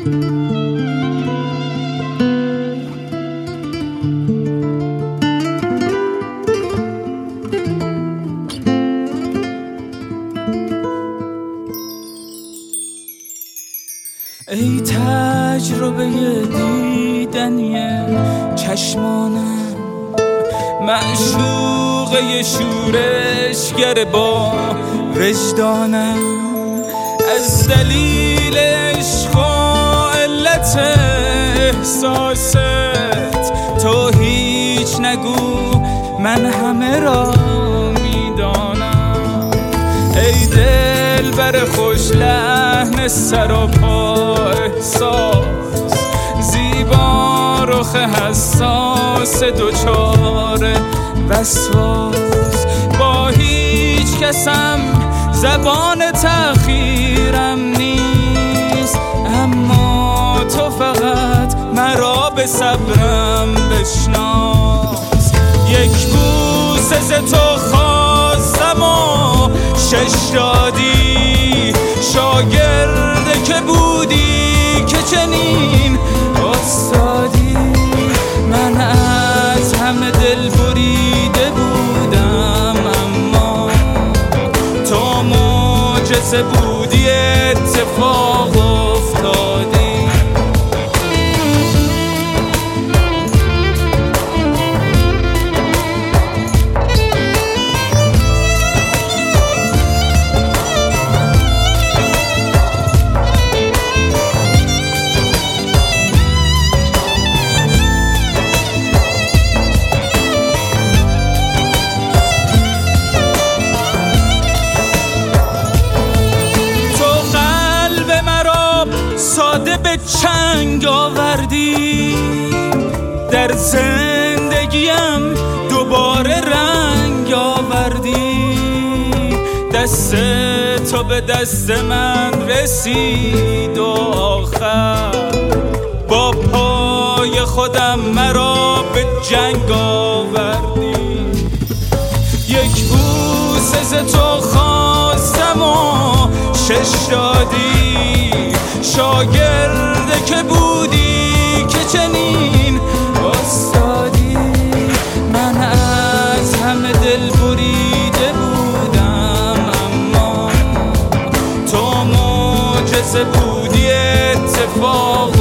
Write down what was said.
ای تجربه دیدنی چشمانم، معشوقه شورشگر با وجدانم، از دلیل عشق و علت احساست تو هیچ نگو، من همه را میدانم. ای دل بر خوش لحن سراپا احساس، زیبا رخ حساس دوچار وسواس، با هیچ کسم زبان تأخیرم نیست، اما تو فقط مرا به صبرم بشناس. یک بوسه ز تو خواستم و 6 دادی، شاگرده که بودی که چنین استادی. من از همه دل بریده بودم، اما تو معجزه بودی، اتفاق افتادی. ساده به چنگ آوردی، در زندگیم دوباره رنگ آوردی. دست تو به دست من رسید و آخر با پای خودم مرا به جنگ آوردی. یک بوسه ز تو خواستم و 6 دادی، شاگرده که بودی که چنین استادی. من از همه دل بریده بودم، اما تو معجزه بودی، اتفاق